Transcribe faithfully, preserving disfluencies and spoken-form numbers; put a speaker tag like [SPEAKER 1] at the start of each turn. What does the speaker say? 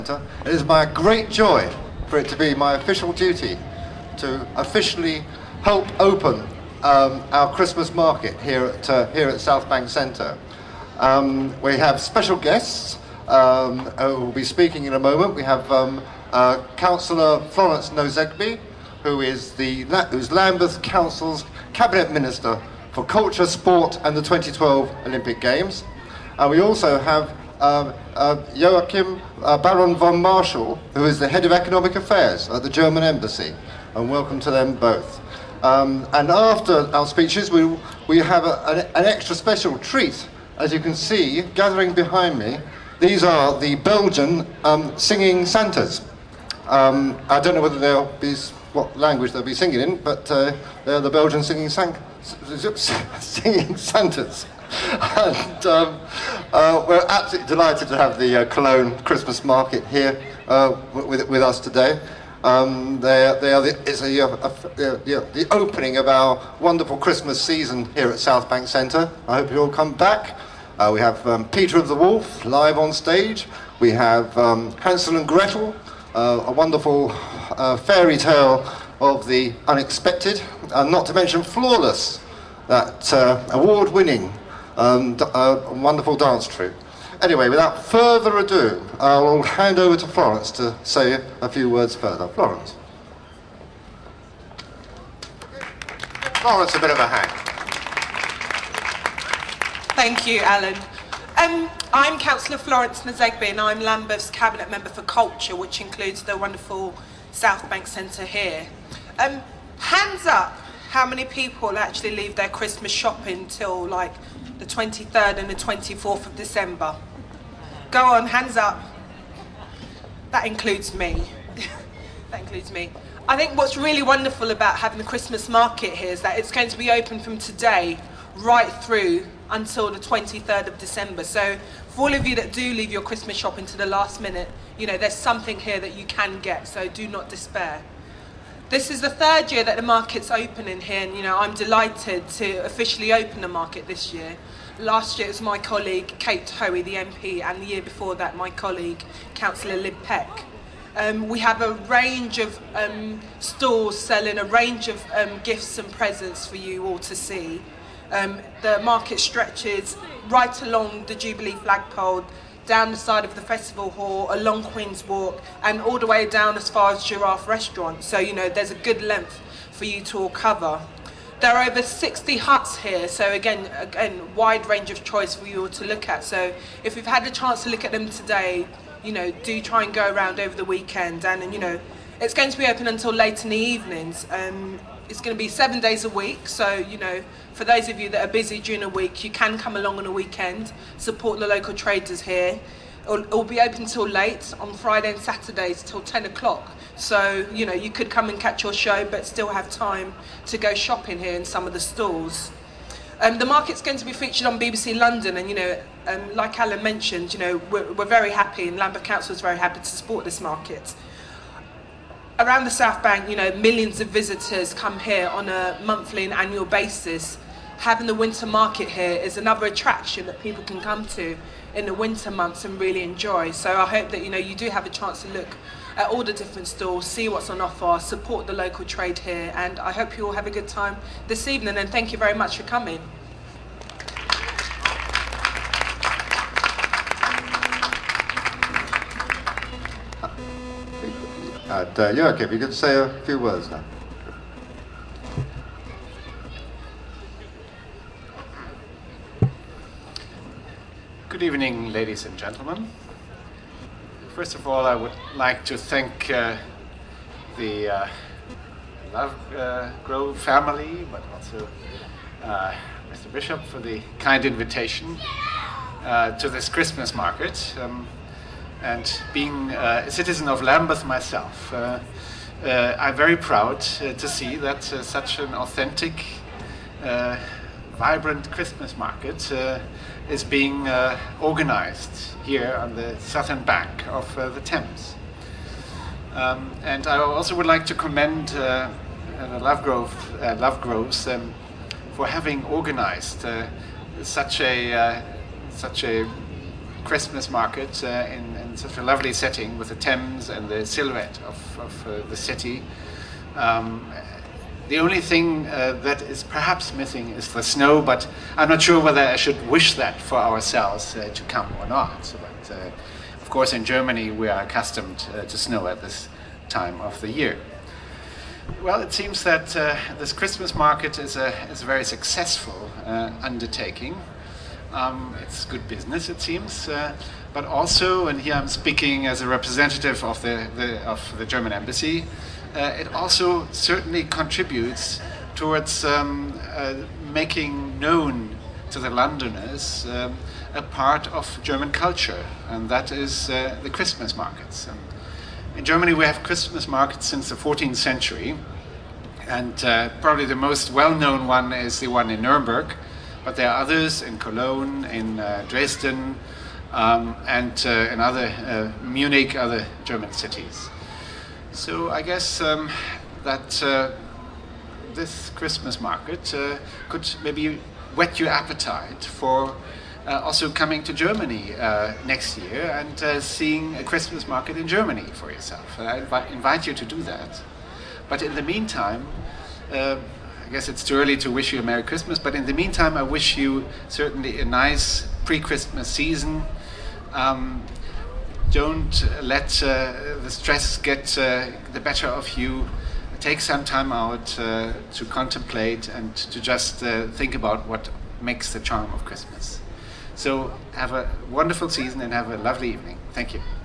[SPEAKER 1] It is my great joy for it to be my official duty to officially help open um, our Christmas market here at, uh, here at South Bank Centre. Um, we have special guests um, who will be speaking in a moment. We have um, uh, Councillor Florence Nosegbe, who is the who's Lambeth Council's Cabinet Minister for Culture, Sport and the twenty twelve Olympic Games. And we also have Uh, uh, Joachim uh, Baron von Marschall, who is the Head of Economic Affairs at the German Embassy, and welcome to them both. Um, and after our speeches, we, we have a, an, an extra special treat. As you can see, gathering behind me, these are the Belgian um, singing Santas. Um, I don't know whether they'll be, what language they'll be singing in, but uh, they're the Belgian singing, san singing Santas. And um, uh, we're absolutely delighted to have the uh, Cologne Christmas market here uh, with, with us today. Um, they, they are the, it's a, a, a, a, the opening of our wonderful Christmas season here at South Bank Centre. I hope you all come back. Uh, we have um, Peter of the Wolf live on stage. We have um, Hansel and Gretel, uh, a wonderful uh, fairy tale of the unexpected, and not to mention Flawless, that uh, award-winning Um, a wonderful dance troupe. Anyway, without further ado, I'll hand over to Florence to say a few words further. Florence. Florence, a bit of a hand.
[SPEAKER 2] Thank you, Alan. Um, I'm Councillor Florence Nosegbe, and I'm Lambeth's Cabinet Member for Culture, which includes the wonderful South Bank Centre here. Um, hands up, how many people actually leave their Christmas shopping till like the twenty-third and the twenty-fourth of December? Go on, hands up. That includes me. That includes me. I think what's really wonderful about having the Christmas market here is that it's going to be open from today right through until the twenty-third of December. So for all of you that do leave your Christmas shopping to the last minute, you know, there's something here that you can get, so do not despair. This is the third year that the market's opening here, and you know, I'm delighted to officially open the market this year. Last year it was my colleague Kate Hoey, the M P, and the year before that my colleague Councillor Lib Peck. Um, we have a range of um, stores selling a range of um, gifts and presents for you all to see. Um, the market stretches right along the Jubilee flagpole, down the side of the festival hall, along Queen's Walk, and all the way down as far as Giraffe Restaurant. So, you know, there's a good length for you to all cover. There are over sixty huts here, so again, again, wide range of choice for you all to look at. So if you've had a chance to look at them today, you know, do try and go around over the weekend. And, and you know, it's going to be open until late in the evenings. Um, it's going to be seven days a week, so, you know, for those of you that are busy during the week, you can come along on a weekend, support the local traders here. It'll, it'll be open till late on Friday and Saturdays till ten o'clock. So, you know, you could come and catch your show, but still have time to go shopping here in some of the stalls. Um, the market's going to be featured on B B C London, and, you know, um, like Alan mentioned, you know, we're, we're very happy, and Lambeth Council is very happy to support this market. Around the South Bank, you know, millions of visitors come here on a monthly and annual basis. Having the winter market here is another attraction that people can come to in the winter months and really enjoy. So I hope that, you know, you do have a chance to look at all the different stalls, see what's on offer, support the local trade here, and I hope you all have a good time this evening, and thank you very much for coming.
[SPEAKER 1] And uh, Joachim, you could say a few words now.
[SPEAKER 3] Good evening, ladies and gentlemen. First of all, I would like to thank uh, the uh, Lovegrove family, but also uh, Mister Bishop for the kind invitation uh, to this Christmas market. Um, and being uh, a citizen of Lambeth myself, uh, uh, I'm very proud uh, to see that uh, such an authentic, uh, vibrant Christmas market uh, is being uh, organized here on the southern bank of uh, the Thames. Um, and I also would like to commend uh, uh, Lovegrove, uh, Lovegroves um, for having organized uh, such a uh, such a Christmas market uh, in, in in such a lovely setting with the Thames and the silhouette of, of uh, the city. Um, the only thing uh, that is perhaps missing is the snow, but I'm not sure whether I should wish that for ourselves uh, to come or not. So, but, uh, of course, in Germany we are accustomed uh, to snow at this time of the year. Well, it seems that uh, this Christmas market is a, is a very successful uh, undertaking. Um, it's good business, it seems, uh, but also, and here I'm speaking as a representative of the, the, of the German embassy, uh, it also certainly contributes towards um, uh, making known to the Londoners um, a part of German culture, and that is uh, the Christmas markets. And in Germany we have Christmas markets since the fourteenth century, and uh, probably the most well-known one is the one in Nuremberg, but there are others in Cologne, in uh, Dresden, um, and uh, in other, uh, Munich, other German cities. So I guess um, that uh, this Christmas market uh, could maybe whet your appetite for uh, also coming to Germany uh, next year and uh, seeing a Christmas market in Germany for yourself. And I invi- invite you to do that. But in the meantime, uh, I guess it's too early to wish you a Merry Christmas, but in the meantime I wish you certainly a nice pre-Christmas season. Um, don't let uh, the stress get uh, the better of you. Take some time out uh, to contemplate and to just uh, think about what makes the charm of Christmas. So have a wonderful season and have a lovely evening. Thank you.